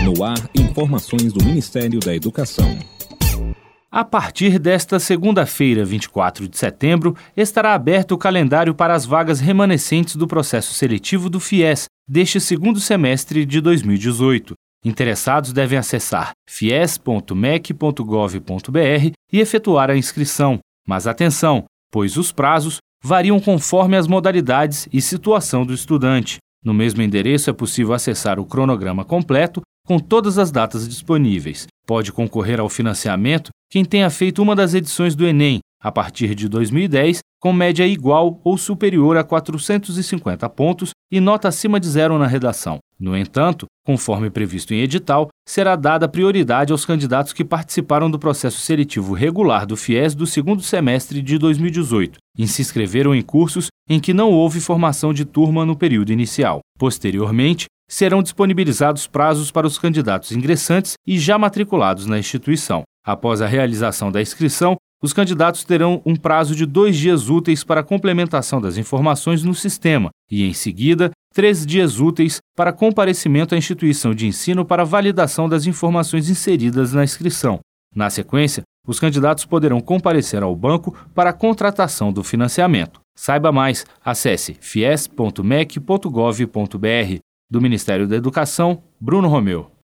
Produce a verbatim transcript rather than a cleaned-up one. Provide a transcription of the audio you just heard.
No ar, informações do Ministério da Educação. A partir desta segunda-feira, vinte e quatro de setembro, estará aberto o calendário para as vagas remanescentes do processo seletivo do FIES deste segundo semestre de dois mil e dezoito. Interessados devem acessar fies ponto mec ponto gov ponto br e efetuar a inscrição. Mas atenção, pois os prazos variam conforme as modalidades e situação do estudante. No mesmo endereço é possível acessar o cronograma completo com todas as datas disponíveis. Pode concorrer ao financiamento quem tenha feito uma das edições do Enem, a partir de dois mil e dez, com média igual ou superior a quatrocentos e cinquenta pontos e nota acima de zero na redação. No entanto, conforme previsto em edital, será dada prioridade aos candidatos que participaram do processo seletivo regular do FIES do segundo semestre de dois mil e dezoito e se inscreveram em cursos em que não houve formação de turma no período inicial. Posteriormente, serão disponibilizados prazos para os candidatos ingressantes e já matriculados na instituição. Após a realização da inscrição, os candidatos terão um prazo de dois dias úteis para a complementação das informações no sistema e, em seguida, três dias úteis para comparecimento à instituição de ensino para validação das informações inseridas na inscrição. Na sequência, os candidatos poderão comparecer ao banco para a contratação do financiamento. Saiba mais, acesse fies ponto mec ponto gov ponto br. Do Ministério da Educação, Bruno Romeu.